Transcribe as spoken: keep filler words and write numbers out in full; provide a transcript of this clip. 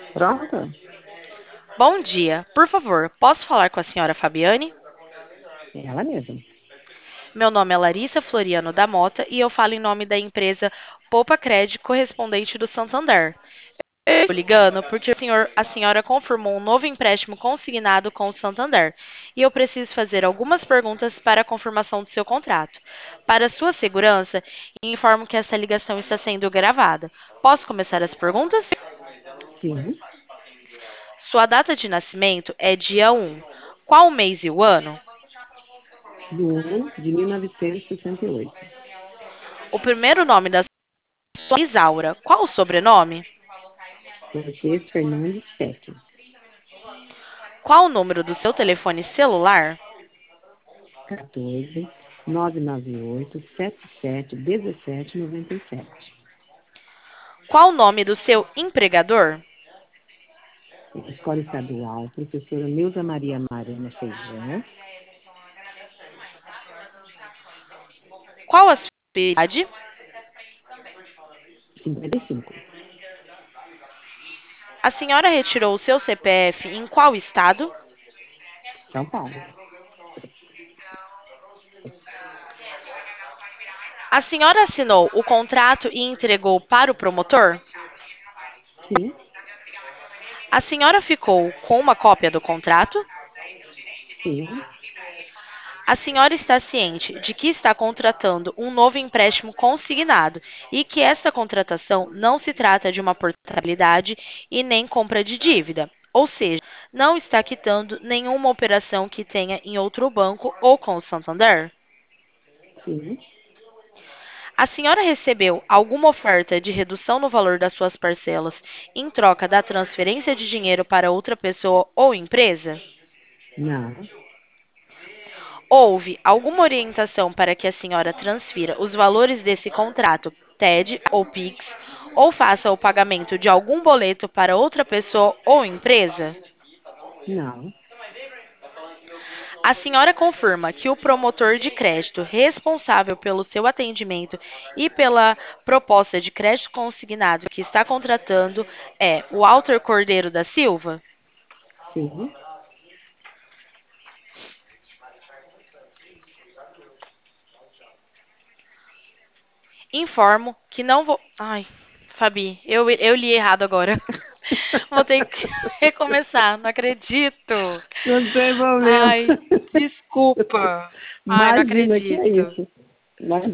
Pronto? Bom dia. Por favor, posso falar com a senhora Fabiane? É ela mesma. Meu nome é Larissa Floriano da Mota e eu falo em nome da empresa Poupa Crédito correspondente do Santander. Estou ligando porque o senhor- a senhora confirmou um novo empréstimo consignado com o Santander e eu preciso fazer algumas perguntas para a confirmação do seu contrato. Para sua segurança, informo que essa ligação está sendo gravada. Posso começar as perguntas? Sim. Sua data de nascimento é dia um. Qual o mês e o ano? Do um de mil novecentos e sessenta e oito. O primeiro nome da sua é Isaura. Qual o sobrenome? Cortez Fernandes Peck. Qual o número do seu telefone celular? quatorze, nove nove oito, sete sete, dezessete, noventa e sete. Qual o nome do seu empregador? Escola Estadual, professora Neuza Maria Marana Feijão. Qual a sua idade? cinquenta e cinco. A senhora retirou o seu C P F em qual estado? São Paulo. A senhora assinou o contrato e entregou para o promotor? Sim. A senhora ficou com uma cópia do contrato? Sim. A senhora está ciente de que está contratando um novo empréstimo consignado e que esta contratação não se trata de uma portabilidade e nem compra de dívida, ou seja, não está quitando nenhuma operação que tenha em outro banco ou com o Santander? Sim. A senhora recebeu alguma oferta de redução no valor das suas parcelas em troca da transferência de dinheiro para outra pessoa ou empresa? Não. Houve alguma orientação para que a senhora transfira os valores desse contrato, T E D ou Pix, ou faça o pagamento de algum boleto para outra pessoa ou empresa? Não. A senhora confirma que o promotor de crédito responsável pelo seu atendimento e pela proposta de crédito consignado que está contratando é o Walter Cordeiro da Silva? Sim. Informo que não vou. Ai, Fabi, eu, eu li errado agora. Vou ter que recomeçar, não acredito. Não tem problema. Ai, desculpa. Ai, não Imagina que é acredito. isso. Imagina.